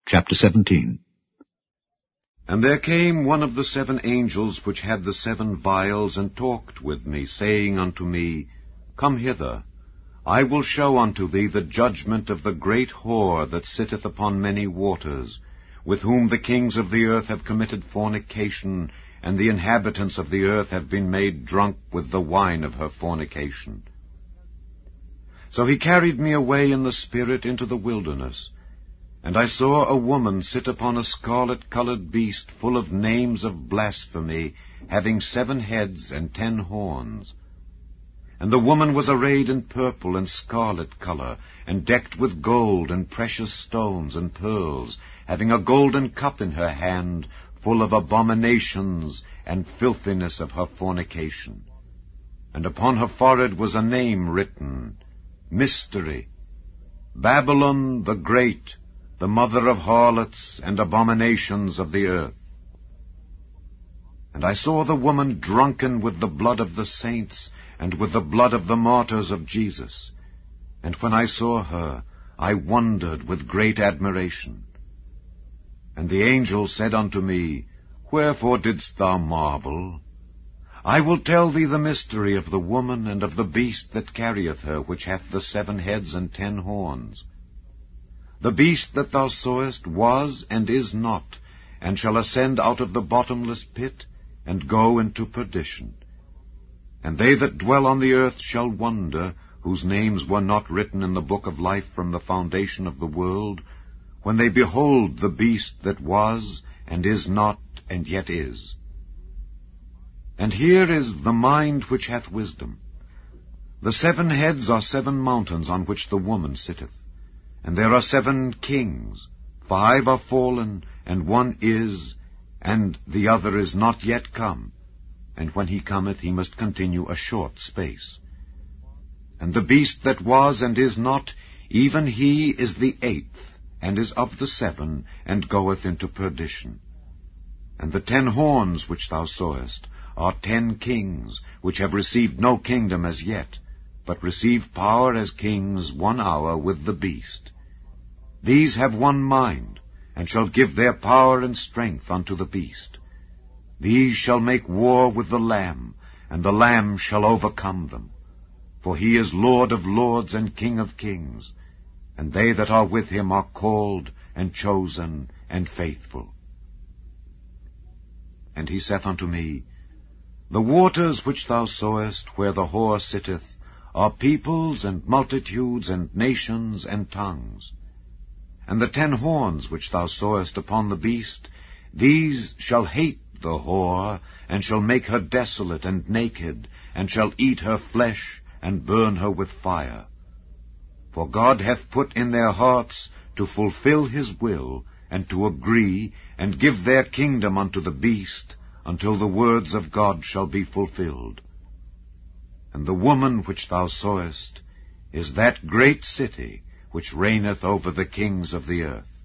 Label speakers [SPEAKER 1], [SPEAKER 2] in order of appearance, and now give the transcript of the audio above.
[SPEAKER 1] Chapter 17.
[SPEAKER 2] And there came one of the 7 angels which had the 7 vials, and talked with me, saying unto me, Come hither, I will show unto thee the judgment of the great whore that sitteth upon many waters, with whom the kings of the earth have committed fornication, and the inhabitants of the earth have been made drunk with the wine of her fornication. So he carried me away in the Spirit into the wilderness, and I saw a woman sit upon a scarlet-colored beast, full of names of blasphemy, having 7 heads and 10 horns. And the woman was arrayed in purple and scarlet color, and decked with gold and precious stones and pearls, having a golden cup in her hand, full of abominations and filthiness of her fornication. And upon her forehead was a name written, Mystery, Babylon the Great, the mother of harlots and abominations of the earth. And I saw the woman drunken with the blood of the saints, and with the blood of the martyrs of Jesus. And when I saw her, I wondered with great admiration. And the angel said unto me, Wherefore didst thou marvel? I will tell thee the mystery of the woman and of the beast that carrieth her, which hath the 7 heads and 10 horns. The beast that thou sawest was and is not, and shall ascend out of the bottomless pit, and go into perdition. And they that dwell on the earth shall wonder, whose names were not written in the book of life from the foundation of the world, when they behold the beast that was, and is not, and yet is. And here is the mind which hath wisdom. The 7 heads are 7 mountains on which the woman sitteth. And there are 7 kings, 5 are fallen, and 1 is, and the other is not yet come. And when he cometh, he must continue a short space. And the beast that was and is not, even he is the 8th, and is of the 7, and goeth into perdition. And the 10 horns which thou sawest are 10 kings, which have received no kingdom as yet, but receive power as kings 1 hour with the beast. These have 1 mind, and shall give their power and strength unto the beast. These shall make war with the Lamb, and the Lamb shall overcome them. For he is Lord of lords and King of kings, and they that are with him are called, and chosen, and faithful. And he saith unto me, The waters which thou sawest, where the whore sitteth, are peoples, and multitudes, and nations, and tongues. And the 10 horns which thou sawest upon the beast, these shall hate the whore, and shall make her desolate and naked, and shall eat her flesh, and burn her with fire. For God hath put in their hearts to fulfill his will, and to agree, and give their kingdom unto the beast, until the words of God shall be fulfilled. And the woman which thou sawest is that great city, which reigneth over the kings of the earth.